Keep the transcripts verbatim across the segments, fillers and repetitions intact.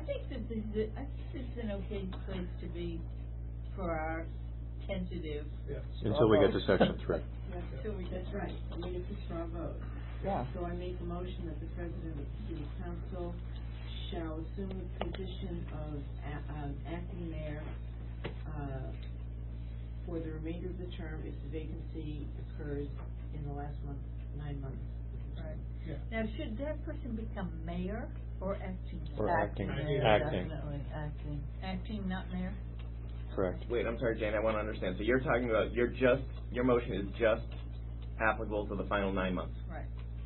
think that this is, I think this is an okay place to be for our tentative. Yeah. Until we get to section three. Yes, Until we get that's right. I mean, it's a straw vote. Yeah. So I make a motion that the president of the city council shall assume the position of a- um, acting mayor uh, for the remainder of the term if the vacancy occurs in the last month, nine months. Right. Yeah. Now, should that person become mayor or acting mayor? Or acting. Acting. Acting. Definitely acting. Acting, not mayor? Correct. Wait, I'm sorry, Jane, I want to understand. So you're talking about, you're just, your motion is just applicable to the final nine months. Right.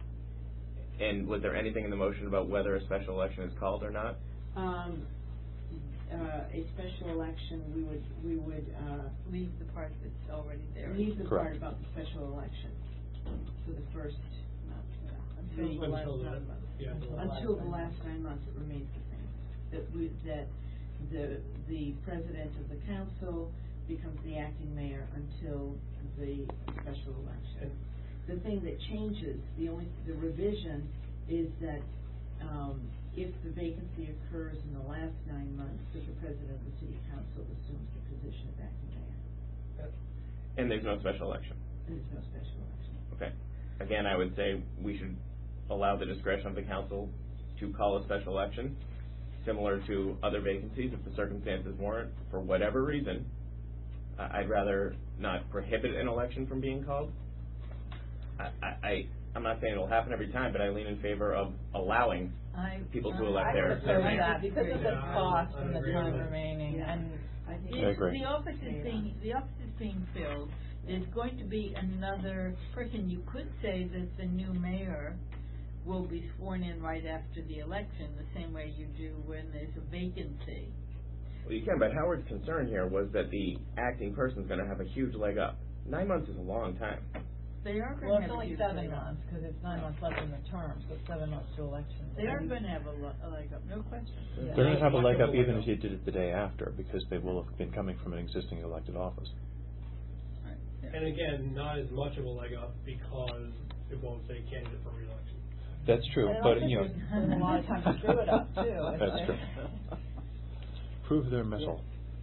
And was there anything in the motion about whether a special election is called or not? Um, uh, a special election, we would, we would, uh, Leave the part that's already there. leave the Correct. part about the special election for the first, month, Until the the last Until the, nine months. yeah, until the until the last nine months, it remains the same. That we, that the, the president of the council becomes the acting mayor until the special election. The thing that changes, the only, the revision is that, um, if the vacancy occurs in the last nine months, that the president of the city council assumes the position of acting mayor. And there's no special election. And there's no special election. Okay. Again, I would say we should allow the discretion of the council to call a special election, similar to other vacancies if the circumstances warrant, for whatever reason. Uh, I'd rather not prohibit an election from being called. I, I, I, I'm not saying it'll happen every time, but I lean in favor of allowing I, people to I- elect I their, would their prefer mayor. that because of the Yeah, cost I and the agree time with that. remaining, Yeah. and I think. If I agree. the office is Yeah. being, the office is being filled, there's going to be another person. You could say that the new mayor will be sworn in right after the election, the same way you do when there's a vacancy. Well, you can, but Howard's concern here was that the acting person's going to have a huge leg up. Nine months is a long time. They are going well, to it's have a only huge seven leg up. months because it's nine months left in the term, so it's seven months to election. They are going to have a, lo- a leg up, no question. Yeah. They're going to have a leg up Much of a even leg if you did it the day after, because they will have been coming from an existing elected office. Right. Yeah. And again, not as much of a leg up because it won't say candidate for re-election. That's true, And but also you know, there's a lot of time to screw it up too. I that's think. true. Prove their mettle.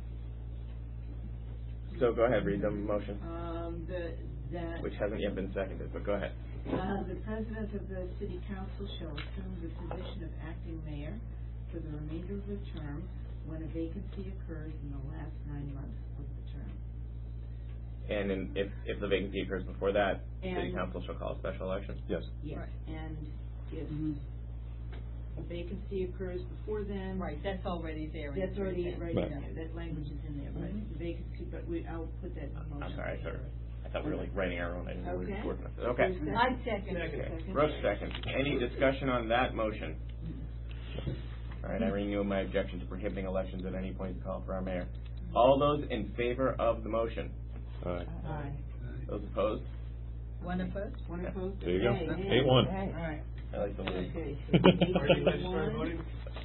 So go ahead, read the motion, Um, the, that. which hasn't yet been seconded, but go ahead. Uh, the president of the city council shall assume the position of acting mayor for the remainder of the term when a vacancy occurs in the last nine months of the term. And in, if, if the vacancy occurs before that, And- city council shall call a special election. Yes. Yes, Right. and if a vacancy occurs before then. Right, that's already there. in That's three already ten. right Right. in there, that language is in there, but Mhm. the vacancy, but we, I'll put that in the motion. I'm sorry, I sort of, I thought we were like writing our own. I didn't know we were Okay. working with it. Okay. Second. I second. Second. Okay. Second. Brooks second. Any discussion on that motion? All right, I renew my objection to prohibiting elections at any point to call for our mayor. All those in favor of the motion? All right. Aye. Those opposed? One opposed? One opposed? There you go. Nay, nay. Eight one. All right. I like the lead. Okay. Are you ready to Eight start one. voting?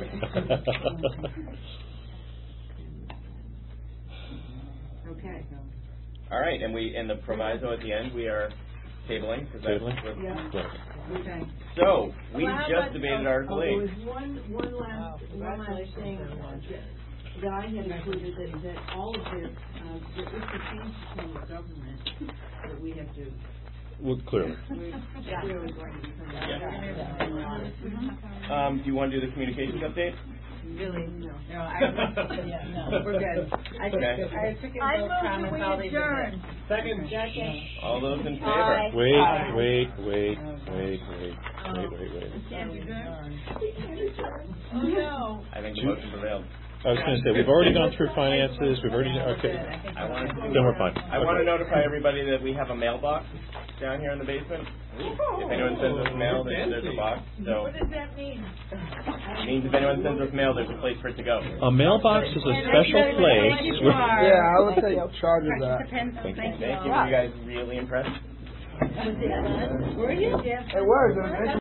Okay. All right, and we, and the proviso at the end, we are tabling, because that's Tabling? what. Yeah. Right. Okay. So, we Well, how just about- debated oh, Article Oh, there eight. was one, one last, Wow, one last congratulations, thing everyone. that, that I had included, that, that all of this, um, that this pertains to public government, that we have to, Well, clearly. we're clearly going to be coming Yeah. back. Um, do you want to do the communications update? Really? No. No, I, yeah, no, we're good. I took, Okay. I took I those move that comments, we all these are adjourn. Second. Second. All those in favor? Aye. Wait, Aye. wait, wait, wait, wait, wait, wait, wait. Can't adjourn? Adjourn. Oh, no. I think the motion prevailed. I was going to say, we've already gone through finances, we've already, Yeah, we're okay. good. I think I we're wanted good. to- Then we're fine. I want to Okay. notify everybody that we have a mailbox down here in the basement. If anyone sends us mail, then there's a box. So, What does that mean? it means if anyone sends us mail, there's a place for it to go. A mailbox is a special place. where- Yeah, I would take charge of that. Participants, Thank you. thank you Thank all. you. Were you guys really impressed? Was it fun? Were you? It was. It was